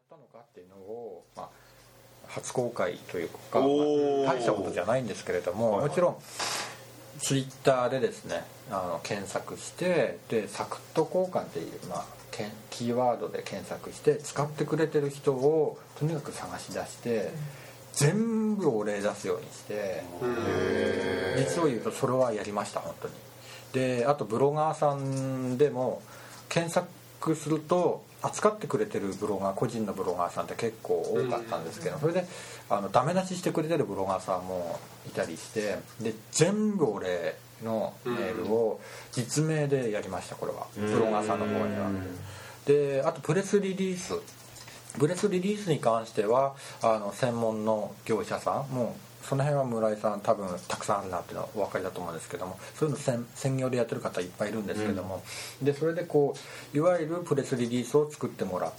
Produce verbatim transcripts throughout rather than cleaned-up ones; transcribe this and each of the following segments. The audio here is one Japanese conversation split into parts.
ったのかっていうのを、まあ、初公開というか、まあ、大したことじゃないんですけれども、もちろんツイッターでですねあの検索してでサクッと交換っていう、まあ、キーワードで検索して使ってくれてる人をとにかく探し出して全部お礼出すようにして実を言うとそれはやりました本当に。であとブロガーさんでも検索すると扱ってくれてるブロガー個人のブロガーさんって結構多かったんですけどそれであのダメ出ししてくれてるブロガーさんもいたりしてで全部お礼のメールを実名でやりましたこれはブロガーさんの方には。であとプレスリリースプレスリリースに関してはあの専門の業者さんもうその辺は村井さん多分たくさんあるなっていうのはお分かりだと思うんですけどもそういうの 専, 専業でやってる方いっぱいいるんですけども、うん、でそれでこういわゆるプレスリリースを作ってもらって、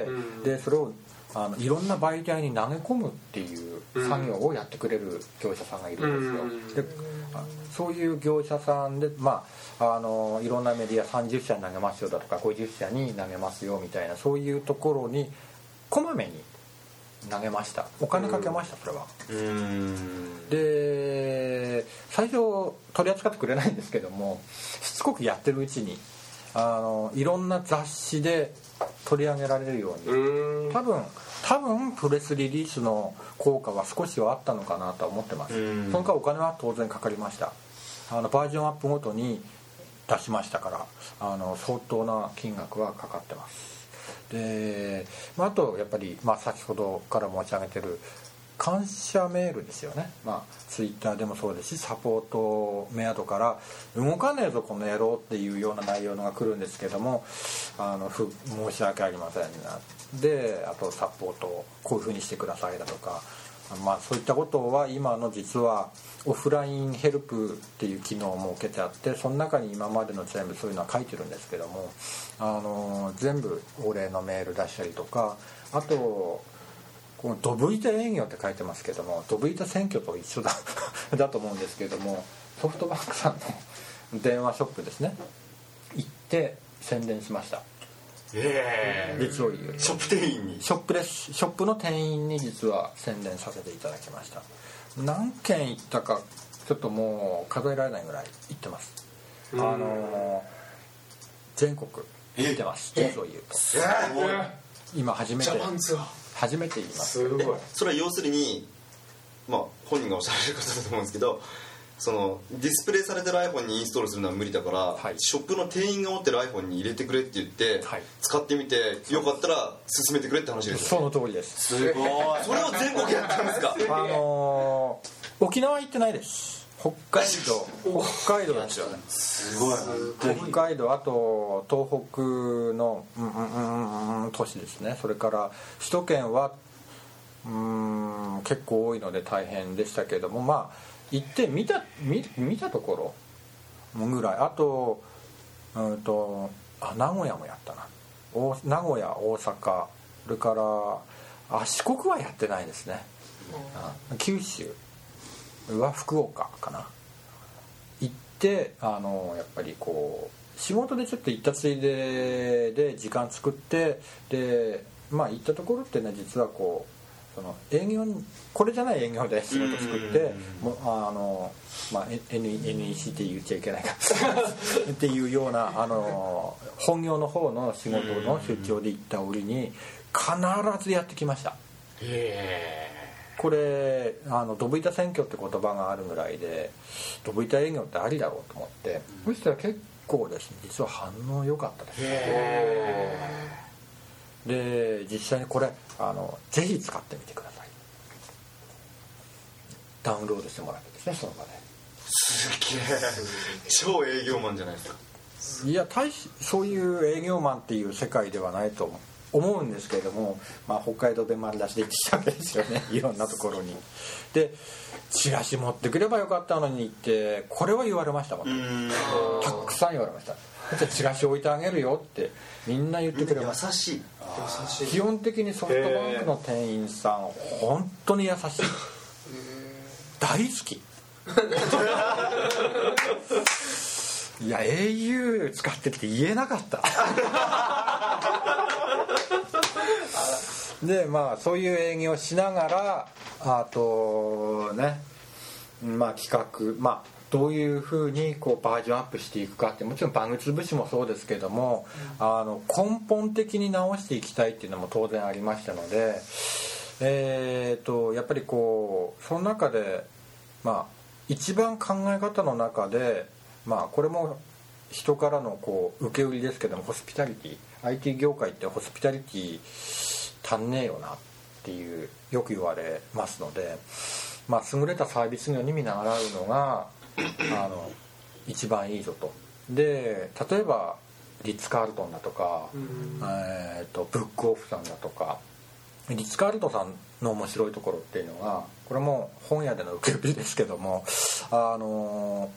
うん、でそれをあのいろんな媒体に投げ込むっていう作業をやってくれる業者さんがいるんですよ。でそういう業者さんで、まあ、あのいろんなメディアさんじゅっしゃに投げますよだとかごじゅっしゃに投げますよみたいなそういうところにこまめに投げましたお金かけましたそれは。うーんで最初取り扱ってくれないんですけどもしつこくやってるうちにあのいろんな雑誌で取り上げられるように多分多分プレスリリースの効果は少しはあったのかなとは思ってます。その間お金は当然かかりましたあのバージョンアップごとに出しましたからあの相当な金額はかかってます。で、まあ、あとやっぱり、まあ、先ほどから申し上げてる感謝メールですよね、まあ、ツイッターでもそうですしサポートメアドから動かねえぞこの野郎っていうような内容のが来るんですけどもあのふ申し訳ありませんなであとサポートをこういう風にしてくださいだとか、まあ、そういったことは今の実はオフラインヘルプっていう機能を設けてあってその中に今までの全部そういうのは書いてるんですけどもあの全部お礼のメール出したりとかあとこのドブ板営業って書いてますけどもドブ板選挙と一緒だだと思うんですけどもソフトバンクさんの電話ショップですね行って宣伝しました。 えー、 実を言うショップ店員にショップですショップの店員に実は宣伝させていただきました。何件行ったかちょっともう数えられないぐらい行ってます。あの全国行ってます実を言うとすごい今初めてジャパンツアー初めて言います。 すごいそれは要するにまあ本人がおっしゃられることだと思うんですけどそのディスプレイされてる iPhone にインストールするのは無理だから、はい、ショップの店員が持ってる iPhone に入れてくれって言って、はい、使ってみてよかったら進めてくれって話ですよね。その通りです。 すごいそれを全国やったんですか。 あのー、沖縄行ってないです。北海道北海道ですよね。 すごい北海道あと東北のうんうんうんうん都市ですね。それから首都圏はうーん結構多いので大変でしたけどもまあ行って見た 見, 見たところぐらいあとうんとあ名古屋もやったなお名古屋大阪それからあ四国はやってないですね、うん、九州は福岡かな行ってあのやっぱりこう仕事でちょっと行ったついでで時間作ってでまあ行ったところってね実はこうその営業にこれじゃない営業で仕事作ってもあの、まあ、N エヌイーシー って言っちゃいけないかっていうようなあの本業の方の仕事の出張で行った折に必ずやってきました。 へーこれあのドブ板選挙って言葉があるぐらいでドブ板営業ってありだろうと思ってそしたら結構ですね実は反応良かったです。 へで実際にこれあのぜひ使ってみてください。ダウンロードしてもらってですねその場で。 すげえ超営業マンじゃないですか。 いや大しそういう営業マンっていう世界ではないと思うんですけれども、まあ、北海道弁丸出しで行ってきたわけですよねいろんなところに。でチラシ持ってくればよかったのにってこれは言われましたもん。たくさん言われました。じゃあチラシ置いてあげるよってみんな言ってくれました。 優しい。 優しい。 基本的にソフトバンクの店員さん本当に優しい。大好き。いや エーユー 使ってって言えなかった。 でまあそういう営業をしながらあとねまあ企画まあどういうふうにこうバージョンアップしていくかってもちろんバグ潰しもそうですけども、うん、あの根本的に直していきたいっていうのも当然ありましたので、えー、とやっぱりこうその中でまあ一番考え方の中でまあこれも人からのこう受け売りですけどもホスピタリティ アイティー 業界ってホスピタリティ足んねえよなっていうよく言われますので、まあ優れたサービス業に見習うのがあの一番いいぞと。で例えばリッツ・カールトンだとか、えー、とブックオフさんだとかリッツ・カールトンさんの面白いところっていうのがこれも本屋での受け売りですけどもあの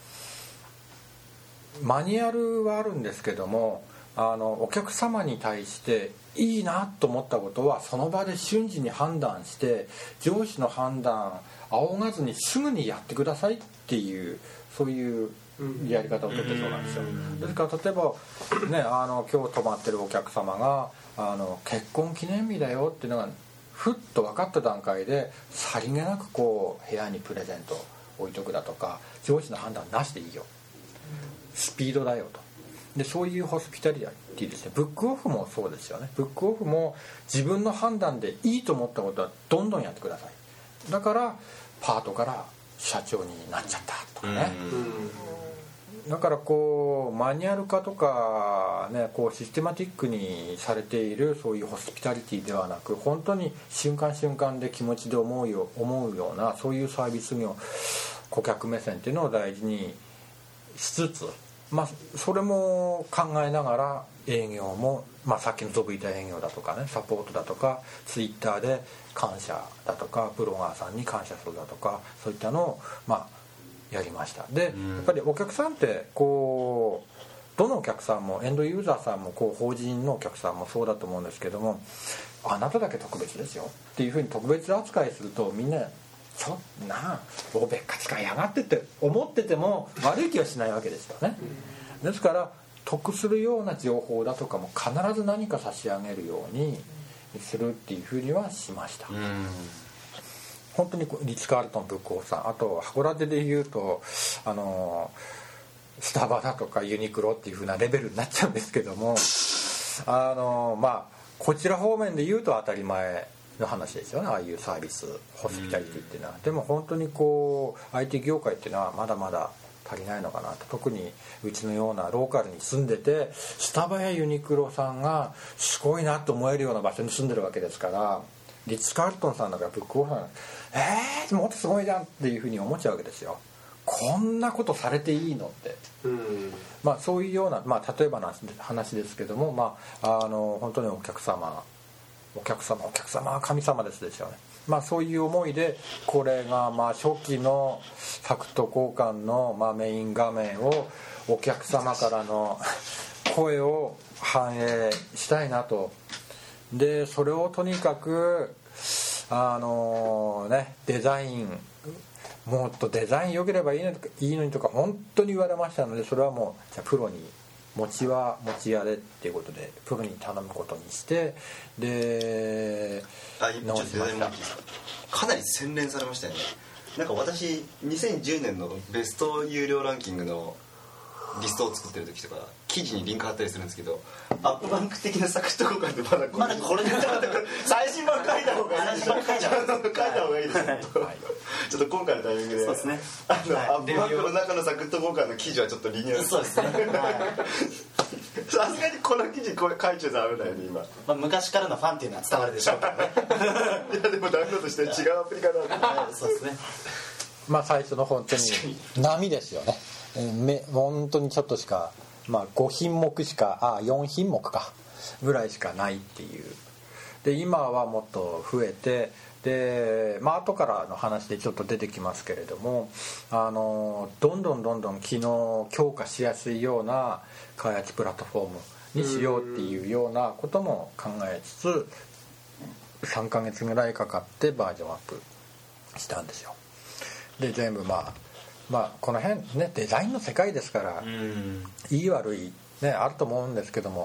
マニュアルはあるんですけどもあのお客様に対していいなと思ったことはその場で瞬時に判断して上司の判断仰がずにすぐにやってくださいっていうそういうやり方をとってそうなんですよ。ですから例えば、ね、あの今日泊まってるお客様があの結婚記念日だよっていうのがふっと分かった段階でさりげなくこう部屋にプレゼント置いとくだとか上司の判断なしでいいよスピードだよと。でそういうホスピタリティですね。ブックオフもそうですよね。ブックオフも自分の判断でいいと思ったことはどんどんやってください。だからパートから社長になっちゃったとかね。だからこうマニュアル化とかねこうシステマティックにされているそういうホスピタリティではなく本当に瞬間瞬間で気持ちで思うよ思うようなそういうサービス業顧客目線っていうのを大事にしつつまあ、それも考えながら営業も、まあ、さっきのゾブイタ営業だとかねサポートだとかツイッターで感謝だとかブロガーさんに感謝するだとかそういったのを、まあ、やりました。でやっぱりお客さんってこうどのお客さんもエンドユーザーさんもこう法人のお客さんもそうだと思うんですけどもあなただけ特別ですよっていうふうに特別扱いするとみんなちょっなおべっか使いやがってって思ってても悪い気はしないわけですよね。ですから得するような情報だとかも必ず何か差し上げるようにするっていうふうにはしました。うん本当にリッツ・カールトンブックオフさんあと函館でいうとあのスタバだとかユニクロっていうふうなレベルになっちゃうんですけどもあのまあこちら方面で言うと当たり前の話ですよね。ああいうサービスホスピタリティっていうのは。でも本当にこう アイティー 業界っていうのはまだまだ足りないのかなと。特にうちのようなローカルに住んでてスタバやユニクロさんがすごいなと思えるような場所に住んでるわけですからリッツ・カールトンさんだからブックオフさんえーもっとすごいじゃんっていうふうに思っちゃうわけですよ。こんなことされていいのって、うんまあ、そういうような、まあ、例えばの話ですけども、まあ、あの本当にお客様お客様お客様は神様ですですよね。まあそういう思いでこれがまあ初期のファクト交換のまあメイン画面をお客様からの声を反映したいなと。でそれをとにかくあのねデザインもっとデザイン良ければいいのいいのにとか本当に言われましたのでそれはもうじゃあプロに持ちは持ちやれっていうことでプロに頼むことにしてで直しました。かなり洗練されましたよね。なんか私にせんじゅうねんのベスト有料ランキングのリストを作ってる時とか記事にリンク貼ったりするんですけどアップバンク的なサクッと交換ってまだまだこれで最新版書いた方がいいです書いた方がいいです、はい、ちょっと今回のタイミングでそうですねあの、はい、アップバンクの中のサクッと交換の記事はちょっとリニューアルそうですねさすがにこの記事これ書いちゃダメだよね今、 まあ、昔からのファンっていうのは伝わるでしょうからねいやでもダウンロードして違うアプリかなはい、そうですねまあ最初の本当に波ですよね。め本当にちょっとしか、まあ、ご品目しかあよん品目かぐらいしかないっていう。で今はもっと増えてで、まあ後からの話でちょっと出てきますけれどもあのどんどんどんどん機能強化しやすいような開発プラットフォームにしようっていうようなことも考えつつさんかげつぐらいかかってバージョンアップしたんですよ。で全部まあまあこの辺ねデザインの世界ですからいい悪いねあると思うんですけども、ま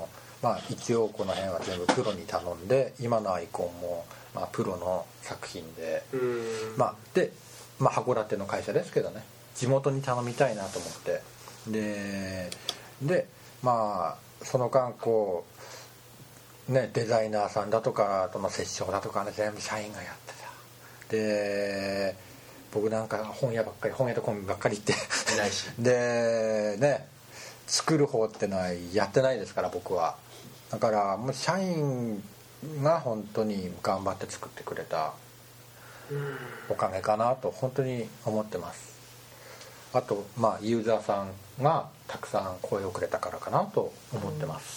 まあ一応この辺は全部プロに頼んで、今のアイコンもまあプロの作品で、まあで、まあ、函館の会社ですけどね、地元に頼みたいなと思って、ででまあその間こうね、デザイナーさんだとかとの折衝だとかね、全部社員がやってた。で僕なんか本屋ばっかり、本屋とコンビばっかり行っていないしでね、作る方ってのはやってないですから、僕は。だからもう社員が本当に頑張って作ってくれたおかげかなと本当に思ってます。あとまあユーザーさんがたくさん声をくれたからかなと思ってます。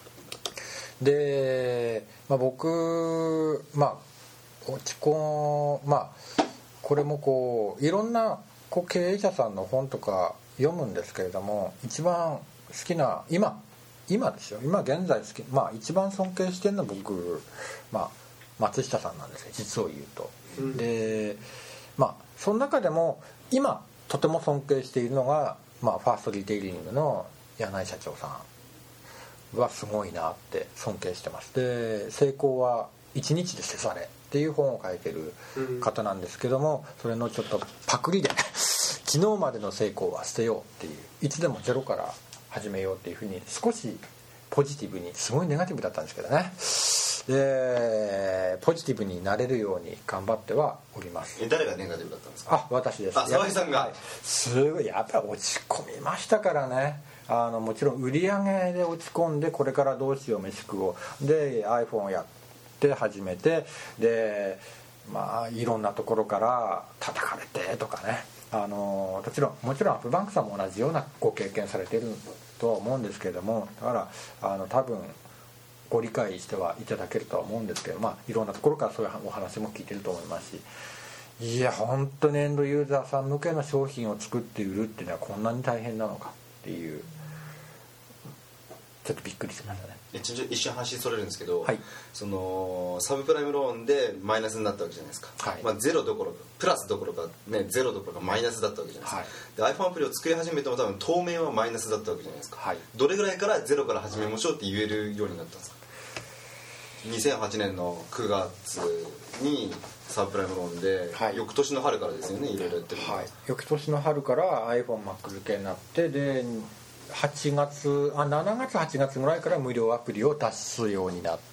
で、まあ、僕まあ落ち込んまあこれもこういろんなこう経営者さんの本とか読むんですけれども、一番好きな今今ですよ、今現在好き、まあ一番尊敬してるのは僕、まあ、松下さんなんですよ、実を言うと。うん、でまあその中でも今とても尊敬しているのが、まあ、ファーストリテイリングの柳井社長さんはすごいなって尊敬してます。で成功は一日でせざれっていう本を書いてる方なんですけども、それのちょっとパクリで昨日までの成功は捨てようっていう、いつでもゼロから始めようっていうふうに少しポジティブに、すごいネガティブだったんですけどね、でポジティブになれるように頑張ってはおります。 え誰がネガティブだったんですか？ あ、私です。 あ、沢井さんが、 はい、すごいやっぱり落ち込みましたからね。あのもちろん売り上げで落ち込んで、これからどうしよう飯食おうで iPhone をやって始めて、でまあいろんなところから叩かれてとかね、あのもちろんもちろんアップバンクさんも同じようなご経験されているとは思うんですけれども、だからあの多分ご理解してはいただけるとは思うんですけど、まあいろんなところからそういうお話も聞いてると思いますし、いや本当にエンドユーザーさん向けの商品を作って売るっていうのはこんなに大変なのかっていう、ちょっとびっくりしましたね。 一瞬話それるんですけど、 はい、 そのサブプライムローンでマイナスになったわけじゃないですか、はい、まあ、ゼロどころかプラスどころか、ね、ゼロどころかマイナスだったわけじゃないですか、はい、で iPhone アプリを作り始めても多分当面はマイナスだったわけじゃないですか、はい、どれぐらいからゼロから始めましょうって言えるようになったんですか？にせんはちねんのくがつにサブプライムローンで、はい、翌年の春からですよね、いろいろやってるの、はい、 翌年の春から iPhone Mac 付けになって、ではちがつあしちがつはちがつぐらいから無料アプリを出すようになって、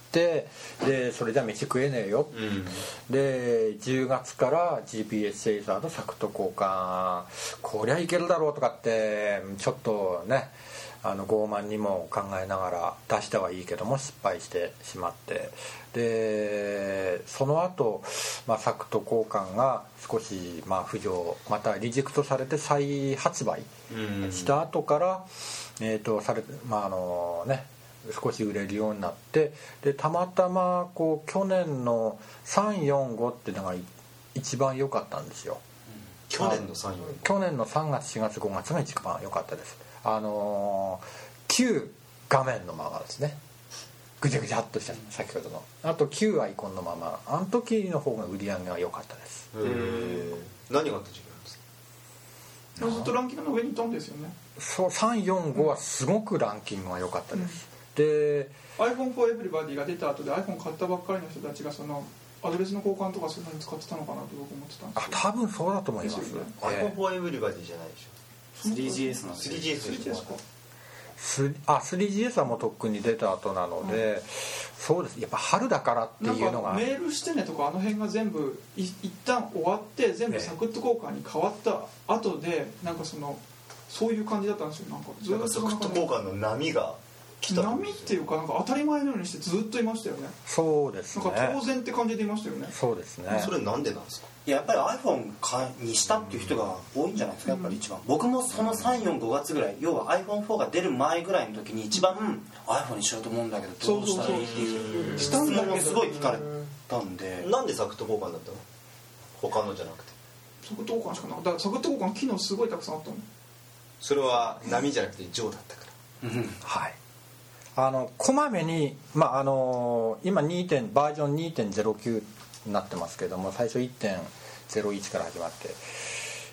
でそれじゃ飯食えねえよ、うん、でじゅうがつから ジーピーエス セイザーとサクッと交換、こりゃいけるだろうとかってちょっとね、あの傲慢にも考えながら出したはいいけども失敗してしまって、でその後、まあサクッと交換が少しまあ浮上、またリジェクトされて再発売した後から、えーとされて、まああのね、少し売れるようになって、でたまたまこう去年のさんよんごっていうのが一番良かったんですよ。 去年のさんよんご、 去年のさんがつしがつごがつが一番良かったです。あのー、旧画面のままですね、ぐちゃぐちゃっとした先ほどの、あと旧アイコンのまま、あの時の方が売り上げが良かったです。 へえ。何があった時なんですか？ ずっとランキングの上にいたんですよね。 そう、さんよんごはすごくランキングが良かったです、うん、で iPhone for Everybody が出た後で iPhone 買ったばっかりの人たちがそのアドレスの交換とかそういうのに使ってたのかなと僕思ってたんですけど、 あ、多分そうだと思います、ね、 iPhone for Everybody じゃないでしょ。 スリージーエス のスリージーエス ですか？ あ スリージーエス はもうとっくに出た後なので、うん、そうです、やっぱ春だからっていうのが、 なんかメールしてねとかあの辺が全部い一旦終わって全部サクッと交換に変わった後で、なんかそのそういう感じだったんですよ。なんかずっとサクッと交換の波が来た、 波っていうか、なんか当たり前のようにしてずっといましたよね。 そうですね、 なんか当然って感じでいましたよね。 そうですね。 それなんでなんですか？ いや、やっぱり iPhone にしたっていう人が多いんじゃないですか、やっぱり一番、うん、僕もそのさん、よん、ごがつぐらい、要は アイフォンフォー が出る前ぐらいの時に一番、うん、iPhone にしようと思うんだけどどうしたらいいっていう質問をすごい聞かれたんで。 なんでサクッと交換だったの？他のじゃなくて。 サクッと交換しかなかった。だからサクッと交換機能すごいたくさんあったの。 それは波じゃなくてジョーだったから、 うん、はい。あのこまめに、まあ、あの今にてんバージョン にてんゼロきゅう になってますけども、最初 いってんゼロいち から始まって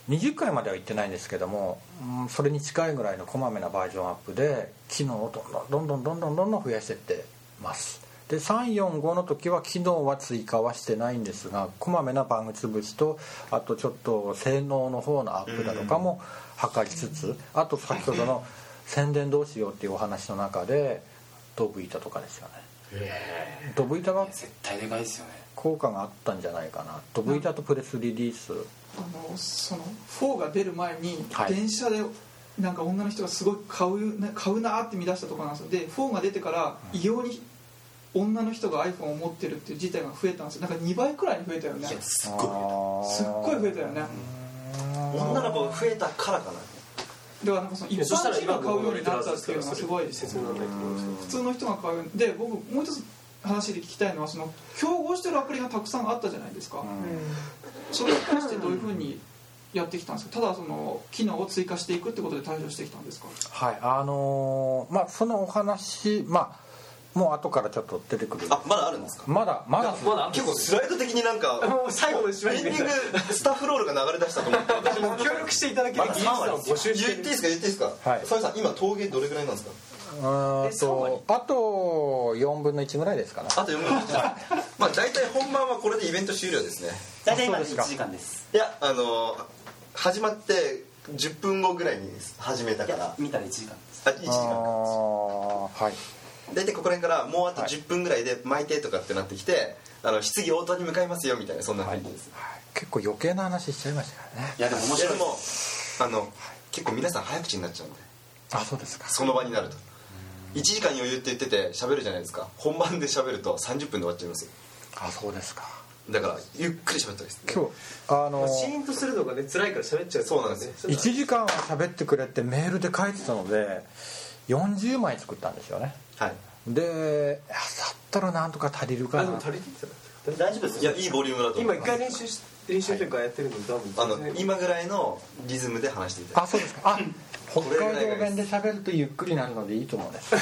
にじゅっかいまでは行ってないんですけども、うん、それに近いぐらいのこまめなバージョンアップで機能をどんどんどんどんどんどんどん増やしていってます。でさんよんごの時は機能は追加はしてないんですが、こまめなバグ潰しと、あとちょっと性能の方のアップだとかも測りつつ、あと先ほどの宣伝どうしようっていうお話の中でドブ板とかですよね。ドブ板が絶対でかいですよね。 効果があったんじゃないかな。ドブ板とプレスリリース、 あのそのフォーが出る前にはい電車でなんか女の人がすごい買うな買うなって見出したところなんですよ。でフォーが出てから異様に女の人が iPhone を持ってるっていう事態が増えたんですよ。なんかにばいくらいに増えたよね。 いやすっごすっごい増えたよね。 い女の子が増えたからかな。 ではなんかその一般人が買うようになったっていうのがすごい説明なんだけど、普通の人が買うようにで、僕もう一つ話で聞きたいのは、その競合してるアプリがたくさんあったじゃないですか。それに関してどういうふうにやってきたんですか。ただその機能を追加していくってことで対応してきたんですか。 はい、あのーまあそのお話、まあもう後からちょっと出てくる。 あ、まだあるんですか。 まだまだまだ結構スライド的になんかもう最後の締めエンディングスタッフロールが流れ出したと思って私も協力していただける技術さんを募集してる。 言っていいですか言っていいですか。 はいサイさん今陶芸どれぐらいなんですか。 うーんとあとよんぶんのいちぐらいですかね。 あとよんぶんのいちだ。まあ大体本番はこれでイベント終了ですね。 大体今いちそうですかじかんです。 いやあの始まってじゅっぷんごぐらいに始めたいからや見たらいちじかんです。 あいちじかんか。 あーはい。 大体ここら辺からもうあとじゅっぷんぐらいで巻いてとかってなってきて、あの質疑応答に向かいますよみたいなそんな雰囲気です、 はい、結構余計な話しちゃいましたからね。 いやでも面白いいやでもあの結構皆さん早口になっちゃうんで、 あ、そうですか。 その場になるといちじかん余裕って言ってて喋るじゃないですか。本番で喋るとさんじゅっぷんで終わっちゃいますよ。 あ、そうですか。 だからゆっくり喋ったりですね。 今日あのシーンとするのがね辛いから喋っちゃう。 そうなんですよ。 いちじかんは喋ってくれってメールで書いてたのでよんじゅうまい作ったんですよね。 はいで、だったらなんとか足りるかな。 あでも足りてきた。 大丈夫ですよ。 いやいいボリュームだと思今います。 一回練習し練習というかやってるの多分あの今ぐらいのリズムで話していただあ、そうですか。あ、北海道弁で喋るとゆっくりなるのでいいと思うんです。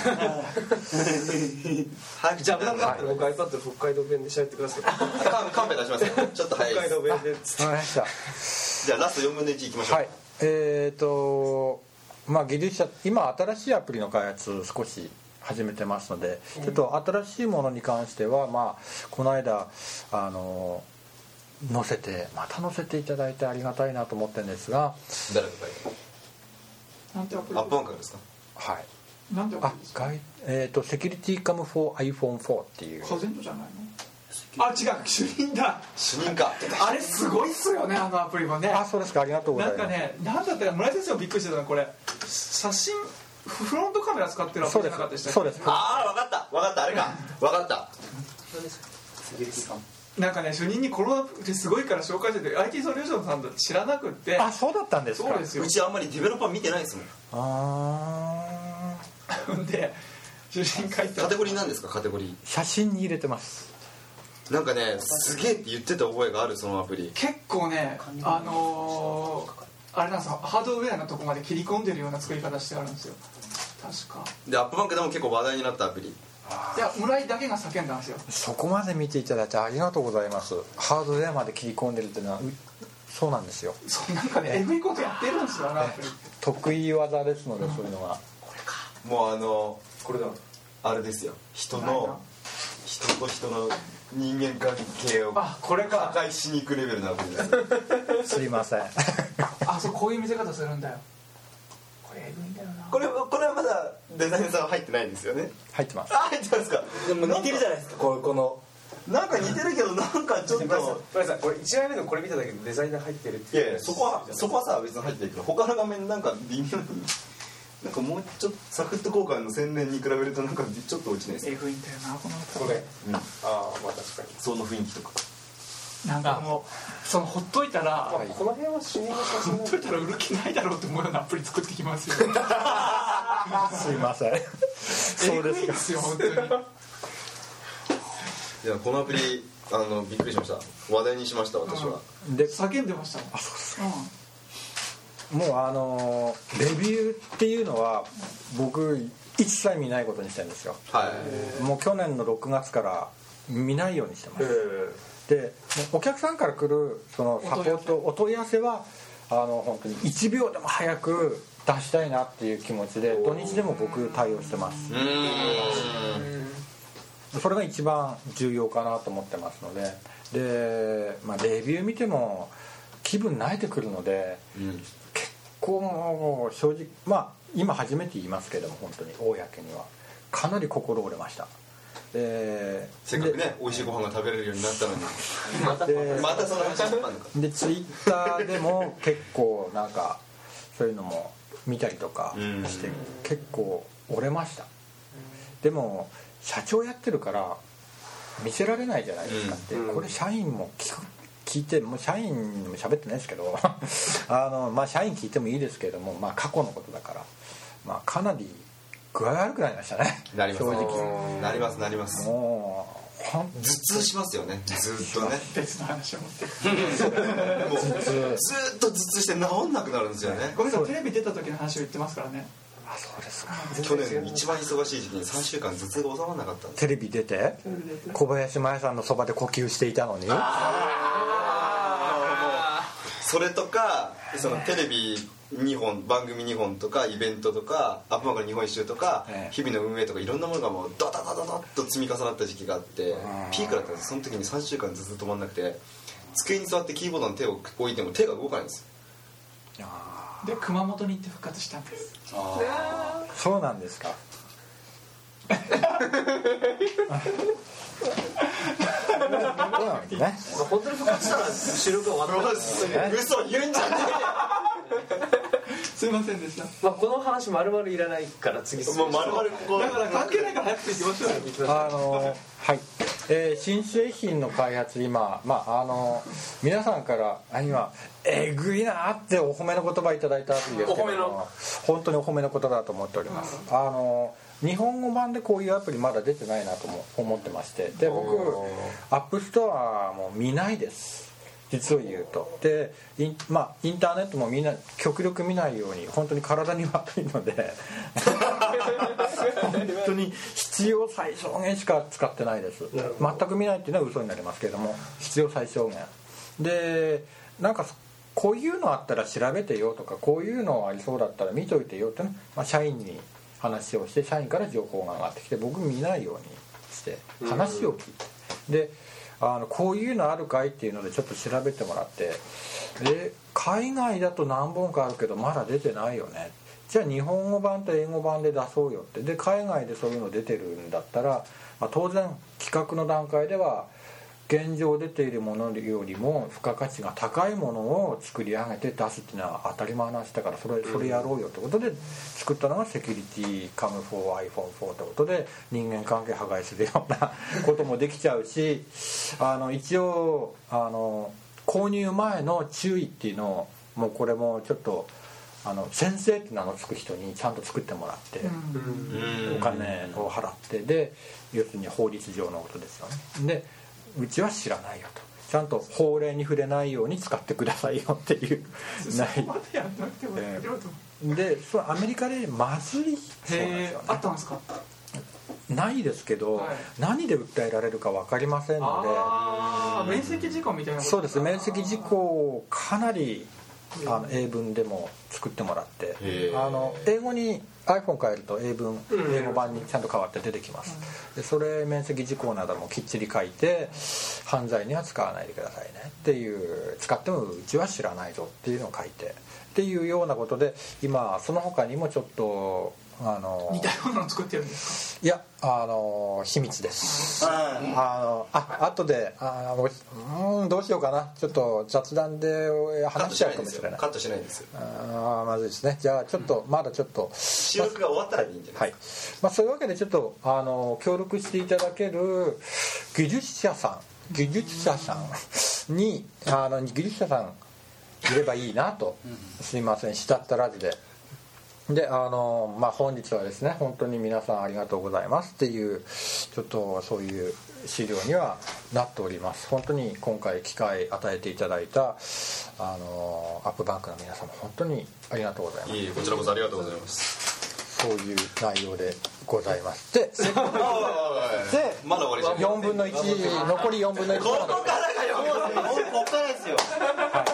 早くじゃあ危なかったら僕 iPad で北海道弁で喋ってください。 カンカンペ出しますよ。ちょっと早い北海道です。 弁でつってわかりました。 じゃあラストよんぶんのいちいきましょう。 はい。えーとまあ技術者今新しいアプリの開発少し始めてますので、ちょっと新しいものに関してはまあこの間あの載せてまた載せていただいてありがたいなと思ってるんですが、 誰が書いてる。 なんてアプリアップバンカーですか。 はい。 なんてアプあリですか。 ガイえーとセキュリティカム for アイフォンフォー っていう。 カゼントじゃないの。あ、違う、主任だ。 主任か。 あれすごいっすよね、あのアプリもね。 あ、そうですか。ありがとうござます。 ないんかね、なんだったか村井先生もびっくりしてたのこれ写真フロントカメラ使ってるアプリじゃなかったでしたっけ。 そうです。 ああ分かった分かったあれか分かった。 セキュリティカムなんかね、主任にこのアプリすごいから紹介してて アイティー ソリューションさんだって知らなくって。 あ、そうだったんですか。 そうですよう。ちあんまりデベロッパー見てないですもん。 あで主任書いたカテゴリーなんですかカテゴリー写真に入れてます。 ー。なんかねすげえって言ってた覚えがあるそのアプリ。 結構ね、あのー、あれなんですよ、ハードウェアのとこまで切り込んでるような作り方してあるんですよ確か。 でアップバンクでも結構話題になったアプリ。 いや、村井だけが叫んだんですよ。 そこまで見ていただいてありがとうございます。ハードウェアまで切り込んでるっていうのはうそうなんですよ。 そう、なんかね、エグいことやってるんですよ、あのアプリ。 得意技ですので、そういうのが。 もうあのこれだ。 あれですよ人の人と人の人間関係をあ、これ破か。 壊しに行くレベルのアプリですすいません。 あ、そう、こういう見せ方するんだよ。これエグいんだよな。 これこれはまだデザイナーさんは入ってないんですよね。 入ってます。 あ入ってますか。 でも似てるじゃないですか。こうこのなんか似てるけどなんかちょっとごめんなさいごめんなさいこれいちまいめのこれ見ただけでデザイナー入ってるっていやいやそこはそこはさ別に入ってるけど他の画面なんか微妙になんかもうちょっとサクッと交換の宣伝に比べるとなんかちょっと落ちないですか。 エグいんだよな、このアプリ。 これうんああまあ確かにその雰囲気とか。 なんかもう、そのほっといたら、 まあこの辺は主任の写真ほっといたら売る気ないだろうと思うようなアプリ作ってきますよ。 すいません。そうですか。 エグいですよ、本当に。 いやこのアプリあのびっくりしました。話題にしました私は。 で、 叫んでましたもん。 あ、そうです。 うもうあのレビューっていうのは僕一切見ないことにしてるんですよ。 はいもう去年のろくがつから見ないようにしてます。 えで、お客さんから来るそのサポートお問い合わせはあの本当にいちびょうでも早く出したいなっていう気持ちで土日でも僕対応してます。それが一番重要かなと思ってますので、で、まあ、レビュー見ても気分慣れてくるので、うん、結構もう正直まあ今初めて言いますけども本当に公にはかなり心折れました。でせっかくね美味しいご飯が食べれるようになったのにまたでまたその話だったのかでツイッターでも結構なんかそういうのも見たりとかして、うん、結構折れました。でも社長やってるから見せられないじゃないですかって、うん、これ社員も聞く聞いてもう社員も喋ってないですけどあの、まあ、社員聞いてもいいですけれども、まあ、過去のことだから、まあ、かなり具合悪くなりましたね。 なります正直なりますなりますもう頭痛しますよねずっとね別の話を持ってもうずっと頭痛して治んなくなるんですよね。 これがテレビ出た時の話を言ってますからね。 あそうですか。 去年一番忙しい時期にさんしゅうかん頭痛が収まらなかったんです。 テレビ出て小林麻衣さんのそばで呼吸していたのにそれとかそのテレビにほん番組にほんとかイベントとかアップマークの日本一周とか、ええ、日々の運営とかいろんなものがもうドドドドドッと積み重なった時期があってピークだったんです。その時にさんしゅうかんずっと止まんなくて机に座ってキーボードの手を置いても手が動かないんです。 で熊本に行って復活したんです。 あそうなんですかそうなんですね。 本当に復活したら収録が終わったんですね。 嘘言うんじゃねえすいませんでした。 まあこの話丸々いらないから次もう丸々ここだから関係ないから早く行きましょう。 あのはい、えー、新製品の開発今まああの皆さんからあ今えぐいなってお褒めの言葉いただいたんですけども本当にお褒めの言葉だと思っております。あの日本語版でこういうアプリまだ出てないなとも思ってまして、で僕アップストアも見ないです実を言うと。でイン、まあ、インターネットもみんな極力見ないように本当に体に悪いので本当に必要最小限しか使ってないです。全く見ないっていうのは嘘になりますけれども必要最小限でなんかこういうのあったら調べてよとかこういうのありそうだったら見といてよってね、まあ、社員に話をして社員から情報が上がってきて僕見ないようにして話を聞いて、であのこういうのあるかいっていうのでちょっと調べてもらってで海外だと何本かあるけどまだ出てないよね、じゃあ日本語版と英語版で出そうよって。で海外でそういうの出てるんだったら、まあ、当然企画の段階では現状出ているものよりも付加価値が高いものを作り上げて出すっていうのは当たり前の話だからそれそれやろうよってことで作ったのがセキュリティカムフォー アイフォンフォー ってことで人間関係破壊するようなこともできちゃうしあの一応あの購入前の注意っていうのをもうこれもちょっとあの先生って名の付く人にちゃんと作ってもらってお金を払ってで要するに法律上のことですよね。でうちは知らないよとちゃんと法令に触れないように使ってくださいよっていうでそのアメリカでまずいそうなんですよね。 あったんですか？ ないですけど、はい、何で訴えられるか分かりませんのであ面積事項みたいなことそうです面積事項をかなりあの英文でも作ってもらってあの英語に iPhone 変えると英文英語版にちゃんと変わって出てきます。でそれ面積事項などもきっちり書いて犯罪には使わないでくださいねっていう使ってもうちは知らないぞっていうのを書いてっていうようなことで今その他にもちょっとあの似たようなの作ってるんですか？ いやあの秘密です。あのあ後であのうんどうしようかなちょっと雑談で話しちゃうかもしれない。 カットしないんですよ。 あまずいですね。じゃあちょっと、うん、まだちょっと収録が終わったらいいんじゃないですか。 はい、まあ、そういうわけでちょっとあの協力していただける技術者さん技術者さんにあの技術者さんいればいいなと、うん、すいませんしたったらずで。であのまあ、本日はですね本当に皆さんありがとうございますっていうちょっとそういう資料にはなっております。本当に今回機会与えていただいたあのアップバンクの皆様本当にありがとうございます。 いいこちらこそありがとうございます。 そういう内容でございます。ででまだ終わりじゃん。 よんぶんのいち残りよんぶんのいちここからがよんぶんのいちここからですよ、 はい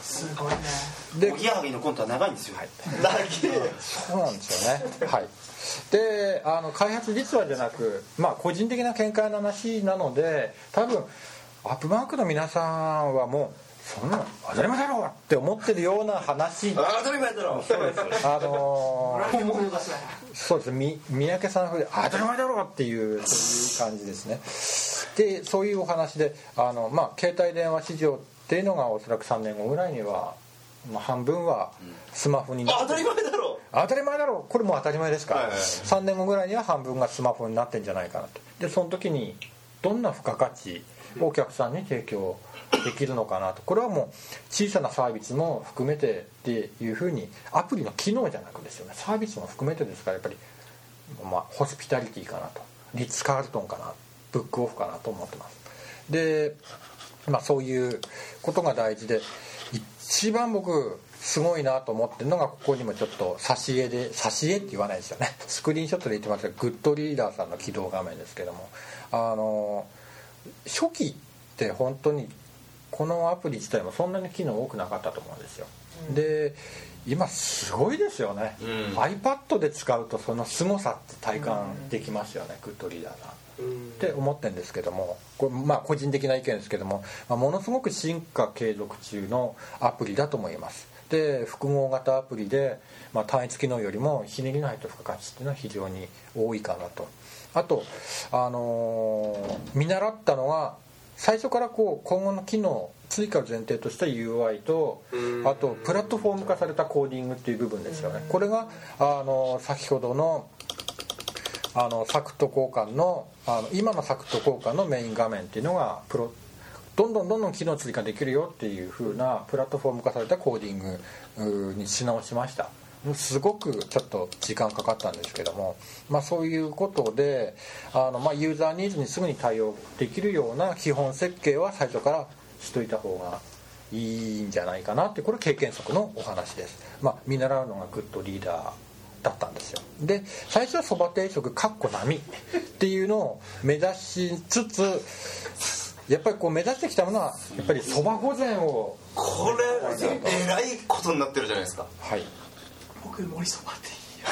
すごいね。 でおぎやはぎのコントは長いんですよ、はい、 長いそうなんですよね。はい。であの開発実話じゃなく、まあ、個人的な見解の話なので、多分アップバンクの皆さんはもうそんなの当たり前だろうって思ってるような話。 当たり前だろう。 そうです。あのー、そうです。み三宅さん風で当たり前だろうっていうそういう感じですね。でそういうお話で、あのまあ携帯電話市場っていうのがおそらくさんねんごぐらいには、まあ、半分はスマホになって、 当たり前だろう。 当たり前だろう。これも当たり前ですから、 はいはいはい、 さんねんごぐらいには半分がスマホになってんじゃないかなと。でその時にどんな付加価値をお客さんに提供できるのかなと。これはもう小さなサービスも含めてっていうふうに、アプリの機能じゃなくですよね、サービスも含めてですから、やっぱり、まあ、ホスピタリティかなと、リッツ・カールトンかな、ブックオフかなと思ってます。で、まあ、そういうことが大事で、一番僕すごいなと思ってるのが、ここにもちょっと挿絵で、挿絵って言わないですよね、スクリーンショットで言ってますけど、グッドリーダーさんの起動画面ですけども、あの初期って本当にこのアプリ自体もそんなに機能多くなかったと思うんですよ、うん、で今すごいですよね、うん、iPad で使うとその凄さって体感できますよね、うん、グッドリーダーさん、うん、って思ってるんですけども、これまあ個人的な意見ですけども、まあ、ものすごく進化継続中のアプリだと思います。で複合型アプリで、まあ、単一機能よりもひねりの入った付加価値っていうのは非常に多いかなと。あと、あのー、見習ったのが、最初からこう今後の機能追加を前提とした ユーアイ と、あとプラットフォーム化されたコーディングっていう部分ですよね。これがあの先ほどのあのサクット交換の、あの今のサクット交換のメイン画面っていうのがプロどんどんどんどん機能追加できるよっていう風なプラットフォーム化されたコーディングにし直しました。すごくちょっと時間かかったんですけども、まあ、そういうことであの、まあ、ユーザーニーズにすぐに対応できるような基本設計は最初からしといた方がいいんじゃないかなって、これ経験則のお話です。まあ、見習うのがグッドリーダーだったんですよ。で最初はそば定食かっこ並っていうのを目指しつつ、やっぱりこう目指してきたものはやっぱりそば御膳を、 これえらいことになってるじゃないですか。 はい、僕盛りそばってい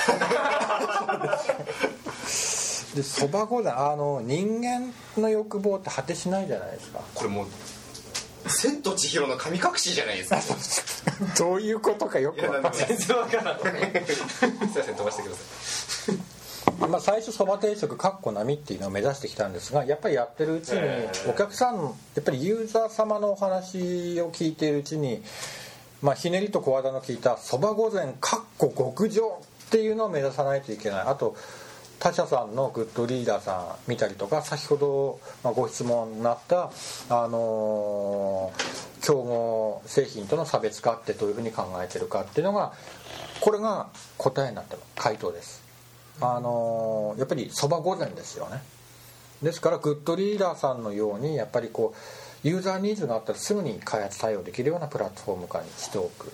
いでそば御膳、あの人間の欲望って果てしないじゃないですか。 これもう千と千尋の神隠しじゃないですか。 どういうことかよく分かんない。 全然分からないすいません、飛ばしてください。 まあ、最初そば定食かっこ並っていうのを目指してきたんですが、やっぱりやってるうちにお客さん、やっぱりユーザー様のお話を聞いているうちに、まあ、ひねりと小技の効いたそば御膳かっこ極上っていうのを目指さないといけない。あと他社さんのグッドリーダーさん見たりとか、先ほどご質問になったあのー、競合製品との差別化ってどういうふうに考えてるかっていうのが、これが答えになった回答です。あのー、やっぱりそば御膳ですよね。ですからグッドリーダーさんのようにやっぱりこうユーザーニーズがあったらすぐに開発対応できるようなプラットフォーム化にしておく。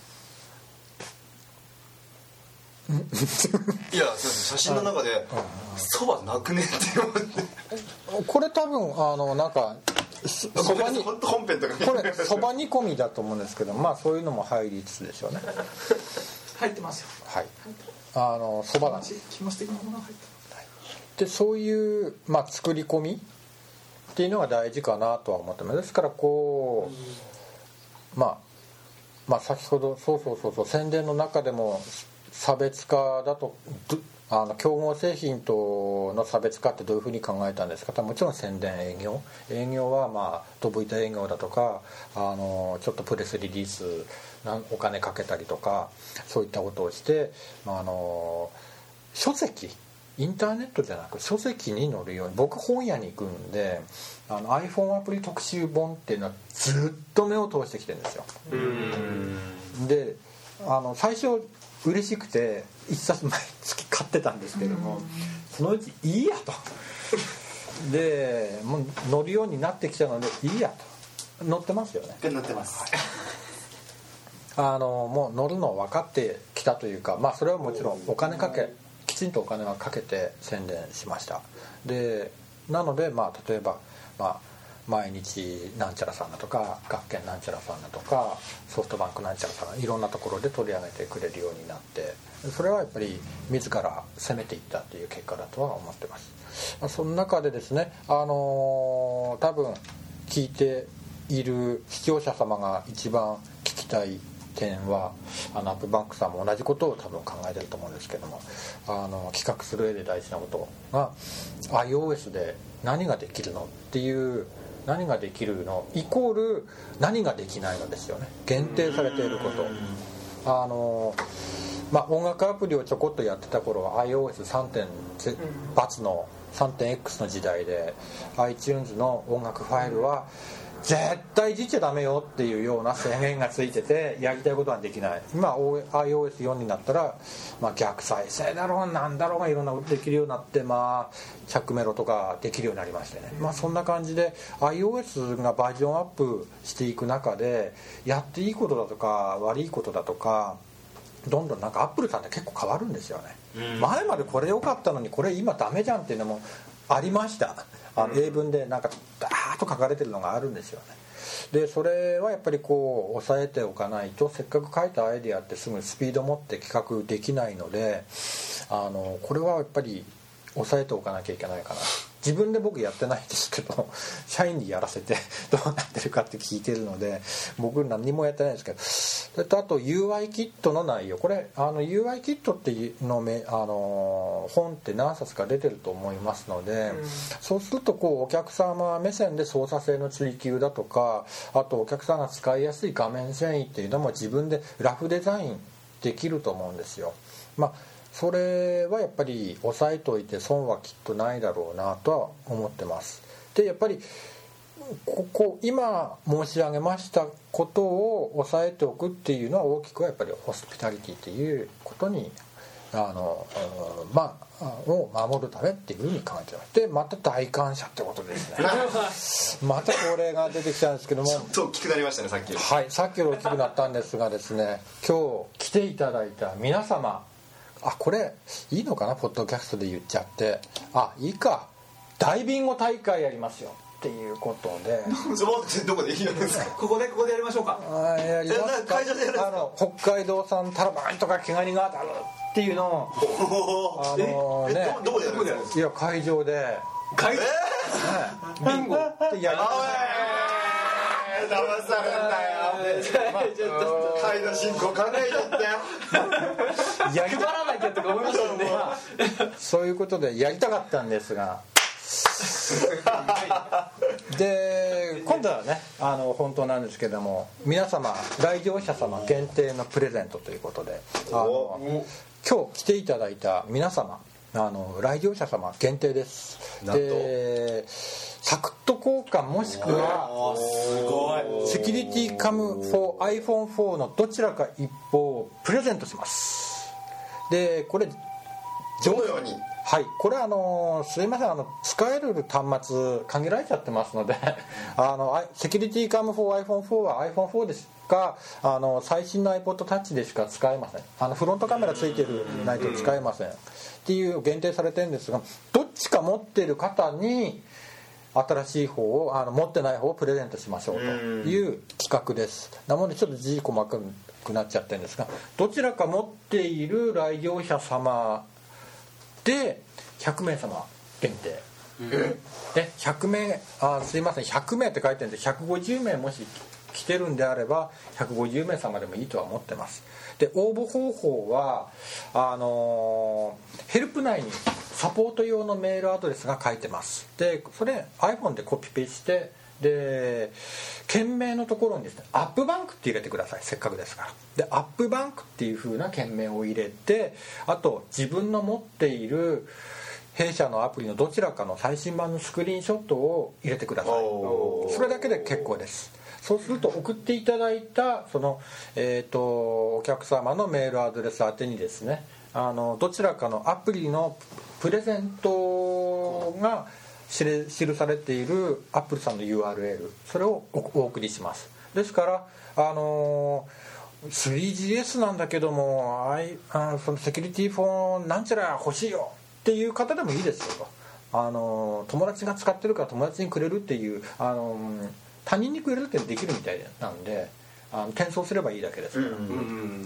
いや写真の中でそばなくねって思って、 これ多分あのなんかそばに本編とかこれそば煮込みだと思うんですけど、まあそういうのも入りつつでしょうね。 入ってますよ。 はい。あのそばが気持ち的なものが入ってます。 でそういう、まあ、作り込みっていうのが大事かなとは思ってます。ですからこう、まあ、まあ先ほどそうそうそうそう宣伝の中でも差別化だと、あの競合製品との差別化ってどういうふうに考えたんですか。もちろん宣伝営業営業はまあドブ板営業だとか、あのちょっとプレスリリースお金かけたりとか、そういったことをして、あの書籍インターネットじゃなく書籍に載るように、僕本屋に行くんで、あの iPhone アプリ特集本っていうのはずっと目を通してきてるんですよ。うんであの最初嬉しくて一冊毎月買ってたんですけども、そのうちいいやとでもう乗るようになってきたのでいいやと。乗ってますよね。 乗ってます。 あのもう乗るの分かってきたというか、まあそれはもちろんお金かけきちんとお金はかけて宣伝しました。でなのでまあ例えば、まあ、 毎日なんちゃらさんだとか学研なんちゃらさんだとかソフトバンクなんちゃらさん、いろんなところで取り上げてくれるようになって、それはやっぱり自ら攻めていったという結果だとは思ってます。その中でですね、あのー、多分聞いている視聴者様が一番聞きたい点は、あのアップバンクさんも同じことを多分考えてると思うんですけども、あの企画する上で大事なことが iOS で何ができるのっていう、何ができるのイコール何ができないのですよね。限定されていること、あのまあ音楽アプリをちょこっとやってた頃は アイオーエスさんてんゼロ バツの さんてんエックス の時代で iTunes の音楽ファイルは絶対いじっちゃダメよっていうような制限がついてて、やりたいことはできない。今 アイオーエスフォー になったら、まあ、逆再生だろうなんだろうがいろんなことできるようになって、まあ着メロとかできるようになりましてね、まあそんな感じで iOS がバージョンアップしていく中で、やっていいことだとか悪いことだとか、どんどんなんかアップルさんって結構変わるんですよね。前までこれ良かったのにこれ今ダメじゃんっていうのもありました。あの英文でなんかダーッと書かれてるのがあるんですよね。でそれはやっぱりこう抑えておかないと、せっかく書いたアイデアってすぐスピード持って企画できないので、あのこれはやっぱり抑えておかなきゃいけないかな。自分で僕やってないんですけど、社員にやらせてどうなってるかって聞いてるので、僕何もやってないんですけど、あと ユーアイ キットの内容、これあの ユーアイ キットっていうのめあの本って何冊か出てると思いますので、うん、そうするとこうお客様目線で操作性の追求だとか、あとお客さんが使いやすい画面遷移っていうのも自分でラフデザインできると思うんですよ。まあそれはやっぱり押さえておいて損はきっとないだろうなとは思ってます。でやっぱりここ今申し上げましたことを押さえておくっていうのは、大きくはやっぱりホスピタリティっていうことにあの、まあ、を守るためっていうふうに考えてます。でまた大感謝ってことですねまたこれが出てきたんですけども、 ちょっと大きくなりましたねさっき。 はい、さっきより大きくなったんですがですね、今日来ていただいた皆様、あこれいいのかな、ポッドキャストで言っちゃって、あいいか、ダイビング大会やりますよっていうことでどこでいいんですかここでここでやりましょうか。 あやりますか。 会場でやるんですか。 あの北海道産タラバンとか毛ガニが当たるっていうのをあのね、 どこでやるんですか。 いや会場で会場、 えー、ビンゴってやります。 騙されんだよ。会の進行考えちゃったよ。 やり配らなきゃとか思いましたもんね。 そういうことでやりたかったんですがで今度はね、あの本当なんですけども、皆様来場者様限定のプレゼントということで、あの今日来ていただいた皆様、あの来場者様限定です。でサクッと交換もしくはすごいセキュリティカム for アイフォンフォー のどちらか一方をプレゼントします。でこれどのように、 はい、これあのすいません、あの使える端末限られちゃってますのであのセキュリティカム for アイフォンフォー は アイフォンフォー でしか、あの最新の iPod Touch でしか使えません。あのフロントカメラついてるないと使えませんっていう限定されてるんですが、どっちか持ってる方に新しい方を、あの持ってない方をプレゼントしましょうという企画です。なのでちょっと字細かくなっちゃってるんですが、どちらか持っている来場者様でひゃくめい様限定、うん、でひゃくめい、あすいませんひゃくめいって書いてるんでひゃくごじゅうめいもし来てるんであればひゃくごじゅうめい様でもいいとは思ってます。で応募方法はあのヘルプ内にサポート用のメールアドレスが書いてます。でそれ iPhone でコピペして、で件名のところにですねアップバンクって入れてください。せっかくですから。でアップバンクっていう風な件名を入れて、あと自分の持っている弊社のアプリのどちらかの最新版のスクリーンショットを入れてください。それだけで結構です。そうすると送っていただいたその、えーと、お客様のメールアドレス宛てにですね、あのどちらかのアプリのプレゼントが記されているアップルさんの ユーアールエル、 それをお送りします。ですからあの スリージーエス なんだけども、あいあそのセキュリティフォンなんちゃら欲しいよっていう方でもいいですよと。 あの友達が使ってるから友達にくれるっていう、あの他人にくれるってできるみたいなんで、あの転送すればいいだけですから、うんうん、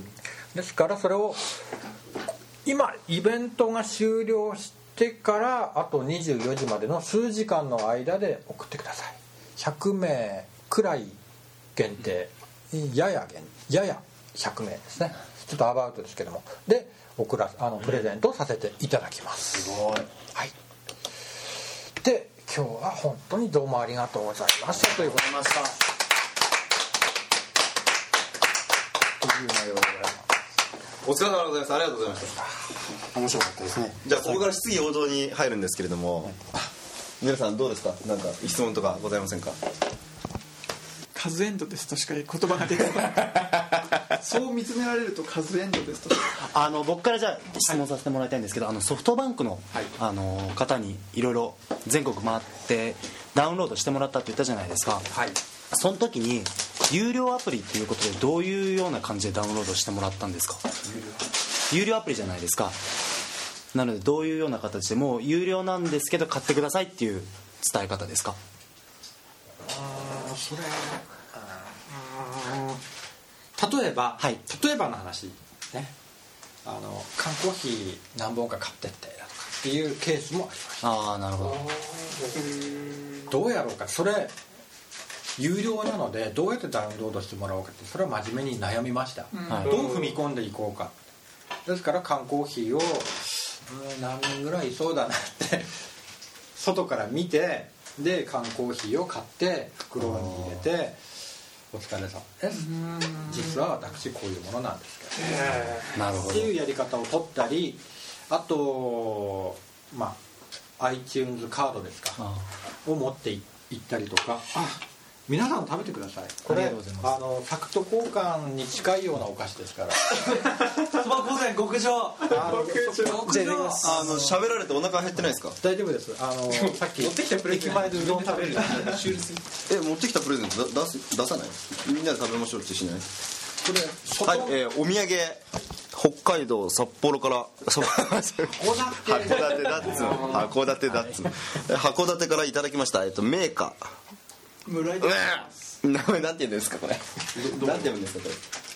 ですからそれを今イベントが終了してからあとにじゅうよじまでの数時間の間で送ってください。ひゃくめいくらい限定、やや限ややひゃくめいですね、ちょっとアバウトですけども、で送らあのプレゼントさせていただきます。 すごい。 はい。で今日は本当にどうもありがとうございましたということでました。という内容でございます。 お疲れ様でございます。ありがとうございました。 面白かったですね。 じゃあここから質疑応答に入るんですけれども、はい、皆さんどうですか。なんか質問とかございませんか。 数エンドですとしか言葉が出てこないそう見つめられると数エンドですとあの僕からじゃあ質問させてもらいたいんですけど、はい、あのソフトバンクの、はい、あの方にいろいろ全国回ってダウンロードしてもらったって言ったじゃないですか、はい、その時に有料アプリっていうことでどういうような感じでダウンロードしてもらったんですか。有料アプリじゃないですか。なのでどういうような形でもう有料なんですけど買ってくださいっていう伝え方ですか。 あそれ例えば、はい、例えばの話ね、あの缶コーヒー何本か買ってってだとかっていうケースもありました。 ああなるほど。 どうやろうか、それ有料なのでどうやってダウンロードしてもらおうかって、それは真面目に悩みました、うん、どう踏み込んでいこうか。ですから缶コーヒーを、うん、何人ぐらいいそうだなって外から見て、で缶コーヒーを買って袋に入れてお疲れ様です、実は私こういうものなんですけど、なるほどっていうやり方を取ったり、あとまあ iTunes カードですかを持っていったりとか、あ皆さん食べてください。これあのタクト交換に近いようなお菓子ですからそば御膳極上あの喋られてお腹減ってないですか。 大丈夫です。あのさっき持ってきたプレゼント駅前でうどん食べるえ持ってきたプレゼント出す出さない。みんなで食べましょうってしない。これはい、えー、お土産北海道札幌から函館ダッツ函館ダッツ函館からいただきました。えっとメーカー村井名前なんて言うんですかこれ。なんて読むんですかこれ。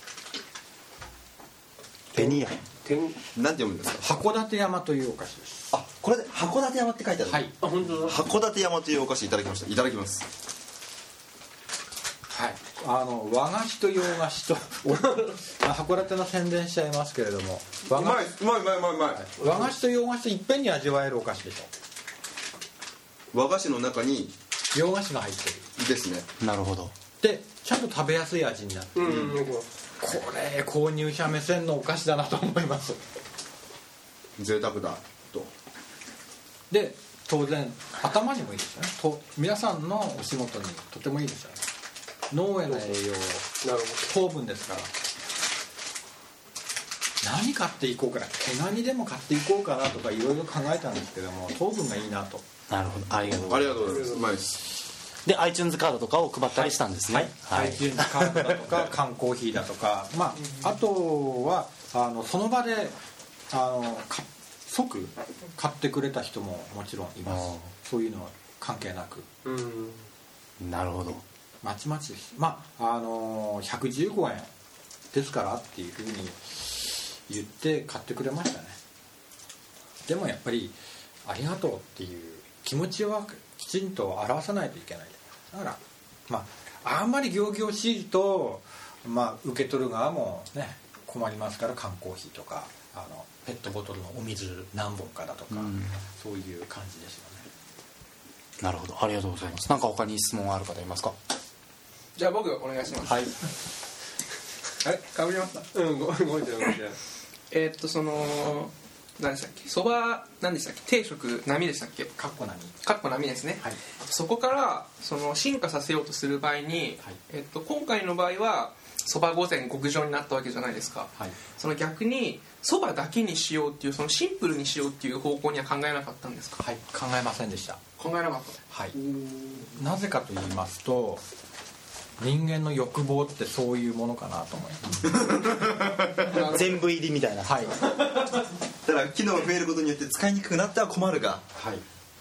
ペニアなんて読むんですか。 函館山というお菓子です。 あこれで函館山って書いてある。 はい。あ本当だ。 函館山というお菓子いただきました。いただきます。 はい。あの和菓子と洋菓子と函館の宣伝しちゃいますけれども、 うまいうまいうまいうまいうまい。 和菓子と洋菓子といっぺんに味わえるお菓子でしょ。和菓子の中に洋菓子が入ってるですね。 なるほど。 でちゃんと食べやすい味になって、うん、これ購入者目線のお菓子だなと思います。 贅沢だと。 で当然頭にもいいですよね。と皆さんのお仕事にとてもいいですよね。脳への栄養、糖分ですから。何買っていこうかな、毛ガニでも買っていこうかなとかいろいろ考えたんですけども、糖分がいいなと。 なるほど、ありがとうございます。ありがとうございます。うまいです。 で iTunes カードとかを配ったりしたんですね。 はい、はい、iTunes カードだとか缶コーヒーだとか、まあ、あとはあのその場であの即買ってくれた人ももちろんいます。そういうのは関係なく。 うんなるほど。 まちまちです。まああのひゃくじゅうごえんですからっていうふうに言って買ってくれましたね。でもやっぱりありがとうっていう気持ちはきちんと表さないといけない。だからまああんまり仰々しいと、まあ、受け取る側もね困りますから、缶コーヒーとかあのペットボトルのお水何本かだとか、うん、そういう感じですよね。 なるほど、ありがとうございます。なんか他に質問ある方いますか。 じゃあ僕お願いします。 はいあれかぶりました。うんごめんごめんごめんえーっとその何でしたっけ、そば何でしたっけ、定食並でしたっけ、 かっこ並かっこ並ですね、はい、そこからその進化させようとする場合に、はい、えーっと今回の場合はそば御膳極上になったわけじゃないですか、はい、その逆にそばだけにしようっていう、そのシンプルにしようっていう方向には考えなかったんですか。 はい、考えませんでした。 考えなかった。 はい、なぜかと言いますと、人間の欲望ってそういうものかなと思います全部入りみたいな。 はいだから機能が増えることによって使いにくくなっては困るが、 はい、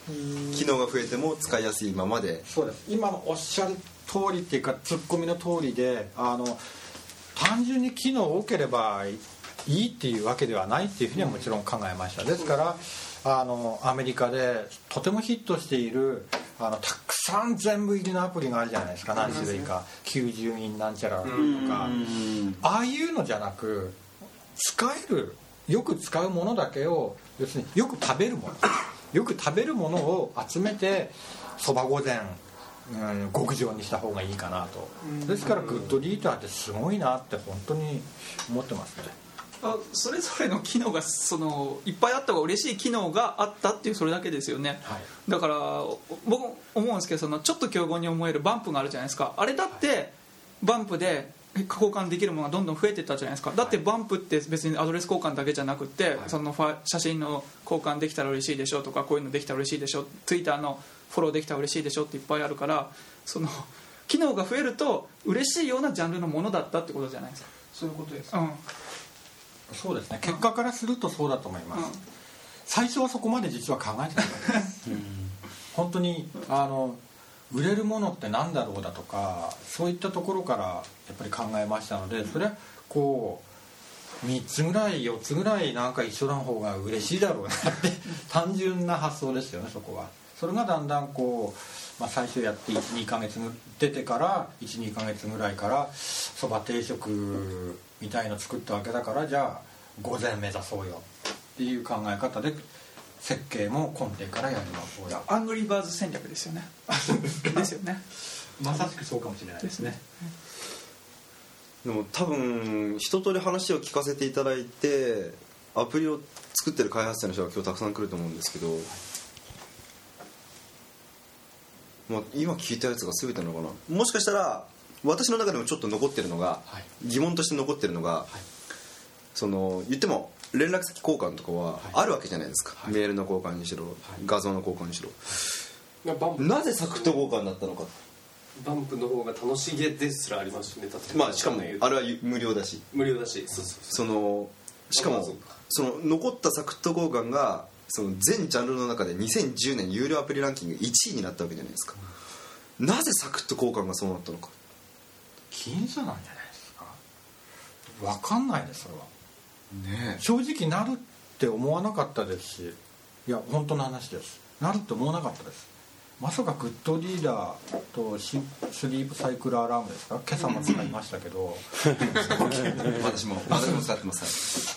機能が増えても使いやすいままで。 そうです。今のおっしゃる通りっていうかツッコミの通りで、あの単純に機能多ければいいっていうわけではないっていうふうにはもちろん考えました。ですからあのアメリカでとてもヒットしているあのたくさん全部入りのアプリがあるじゃないですか。何種類かきゅうじゅうインなんちゃらとか、ああいうのじゃなく使えるよく使うものだけを、要するによく食べるものよく食べるものを集めてそば御膳、うん、極上にした方がいいかなと。ですからグッドリーダーってすごいなって本当に思ってますね。 あ、それぞれの機能がそのいっぱいあった方が嬉しい機能があったっていうそれだけですよね、はい、だから僕思うんですけど、そのちょっと競合に思えるバンプがあるじゃないですか。あれだってバンプで交換できるものがどんどん増えていったじゃないですか。だってバンプって別にアドレス交換だけじゃなくて、はい、そのファ写真の交換できたら嬉しいでしょとか、こういうのできたら嬉しいでしょ、ツイッターのフォローできたら嬉しいでしょっていっぱいあるから、その機能が増えると嬉しいようなジャンルのものだったってことじゃないですか。 そういうことです、 うん、 そうですね。結果からするとそうだと思います、うん、最初はそこまで実は考えてなかったです本当にあの売れるものって何だろうだとか、そういったところからやっぱり考えましたので、それはこうみっつぐらいよっつぐらいなんか一緒な方が嬉しいだろうなって単純な発想ですよね、そこは。それがだんだんこう、まあ、最初やっていちにかげつ出てからいちにかげつぐらいからそば定食みたいの作ったわけだから、じゃあ御膳目指そうよっていう考え方で設計も根底からやります。 アングリーバーズ戦略ですよねですよね。 まさしくそうかもしれないですね。 でも多分一通り話を聞かせていただいて、アプリを作ってる開発者の人が今日たくさん来ると思うんですけど、まあ、今聞いたやつが全てなのかな。もしかしたら私の中でもちょっと残ってるのが、はい、疑問として残ってるのが、はい、その言っても連絡先交換とかはあるわけじゃないですか、はい、メールの交換にしろ、はい、画像の交換にしろ、はい、なぜサクッと交換だったのか。 バンプの方が楽しげですらありますしね。 まあしかもあれは無料だし無料だしそうそうそう、 そのしかもその残ったサクッと交換がその全ジャンルの中でにせんじゅうねん有料アプリランキングいちいになったわけじゃないですか、うん、なぜサクッと交換がそうなったのか。 僅差なんじゃないですか。分かんないですそれは、ね、正直なるって思わなかったですし、いや本当の話です。なるって思わなかったです。まさかグッドリーダーとスリープサイクルアラームですか、今朝も使いましたけど私も私も使ってます。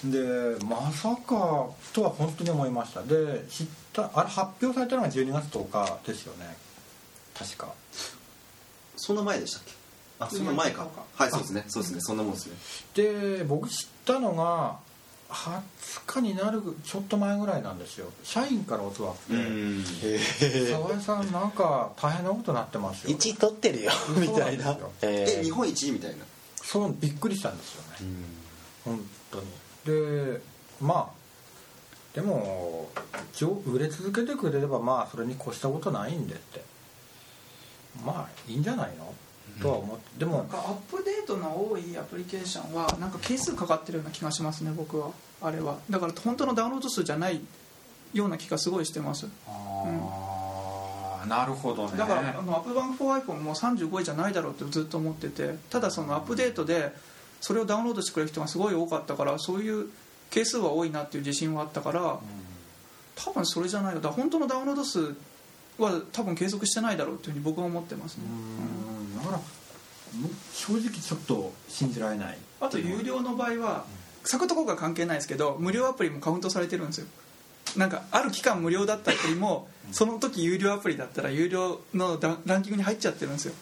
でまさかとは本当に思いました。で知ったあれ発表されたのがじゅうにがつとおかですよね確か。 その前でしたっけ。あ、その前か。はい、そうですねそうですねそんなもんですね。 で僕知ったのがはつかになるちょっと前ぐらいなんですよ。社員から音があって「沢井さんなんか大変なことになってますよ」 いちい取ってるよみたいな。 え日本一みたいな。 そうびっくりしたんですよね本当に。でまあでも売れ続けてくれればまあそれに越したことないんでってまあいいんじゃないのとは思って、でもなんかアップデートの多いアプリケーションはなんか係数かかってるような気がしますね僕は。あれはだから本当のダウンロード数じゃないような気がすごいしてます。 ああ、うん、なるほどね。 だからあのアップ版 フォーアイフォン もさんじゅうごいじゃないだろうってずっと思ってて、ただそのアップデートでそれをダウンロードしてくれる人がすごい多かったから、そういう係数は多いなっていう自信はあったから、うん、多分それじゃないのだ。本当のダウンロード数は多分継続してないだろうっていうふうに僕は思ってますね。 うん、だから正直ちょっと信じられない。 あと有料の場合はサクッと効果は関係ないですけど、無料アプリもカウントされてるんですよ。なんかある期間無料だったアプリもその時有料アプリだったら有料のランキングに入っちゃってるんですよ。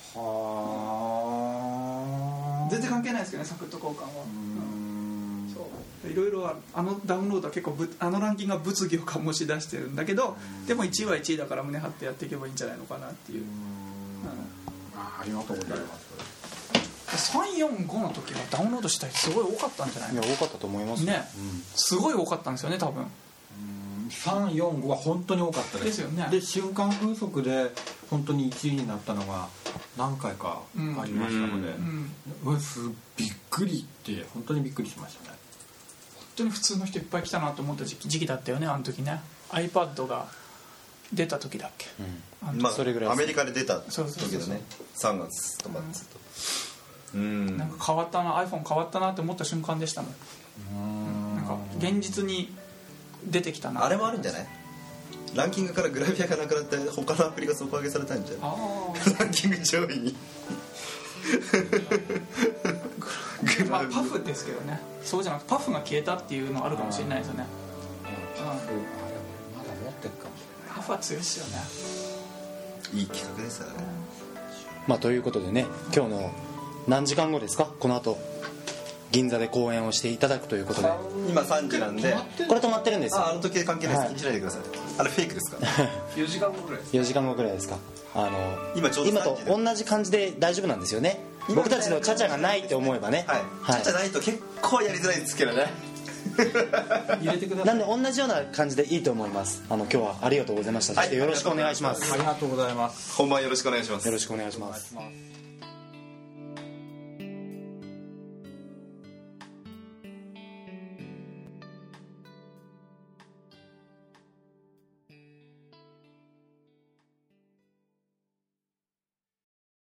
はあ。全然関係ないですけどね、サクッと交換は。うん、そういろいろある。あのダウンロードは結構ぶあのランキングは物議を醸し出してるんだけど、でもいちいはいちいだから胸張ってやっていけばいいんじゃないのかなっていう。うん、 あ, ありがとうございます。 さんよんごの時はダウンロードした人すごい多かったんじゃないの。 いや多かったと思いますね、うん、すごい多かったんですよね多分。 さんよんごは本当に多かったです。 ですよね。 で瞬間風速で本当にいちいになったのが何回かありましたので、うんうん、すびっくりって本当にびっくりしましたね。 本当に普通の人いっぱい来たなと思った時期、時期だったよねあの時ね。 iPad が出た時だっけ、 うん、 まあそれぐらいアメリカで出た時そうそうそうそうだねさんがつとかっつうとうんなんか変わったな iPhone 変わったなって思った瞬間でしたもん。うんなんか現実に出てきたな。 あれもあるんじゃない？ランキングからグラビアがなくなって他のアプリが底上げされたんじゃない？ランキング上位にまあパフですけどね。そうじゃなくてパフが消えたっていうのあるかもしれないですよね。 パフ、あ、でもまだ持ってるかもしれない。 パフは強いですよね。 いい企画ですよね。 まあということでね、今日の何時間後ですか、この後銀座で公演をしていただくということで、 今さんじなんでこれ止まってるんですよ。 あ、あの時計関係ないです、 はい、 気にしないでください。あれフェイクですか？ よじかんごぐらいですよじかんごぐらいですか。あの今ちょうど今と同じ感じで大丈夫なんですよね。僕たちのチャチャがないって思えばね、 はい、 はい、 チャチャないと結構やりづらいんですけどね入れてください。 なんで同じような感じでいいと思います。あの今日はありがとうございました。そしてよろしくお願いします。 ありがとうございます。 本番よろしくお願いします。 よろしくお願いします。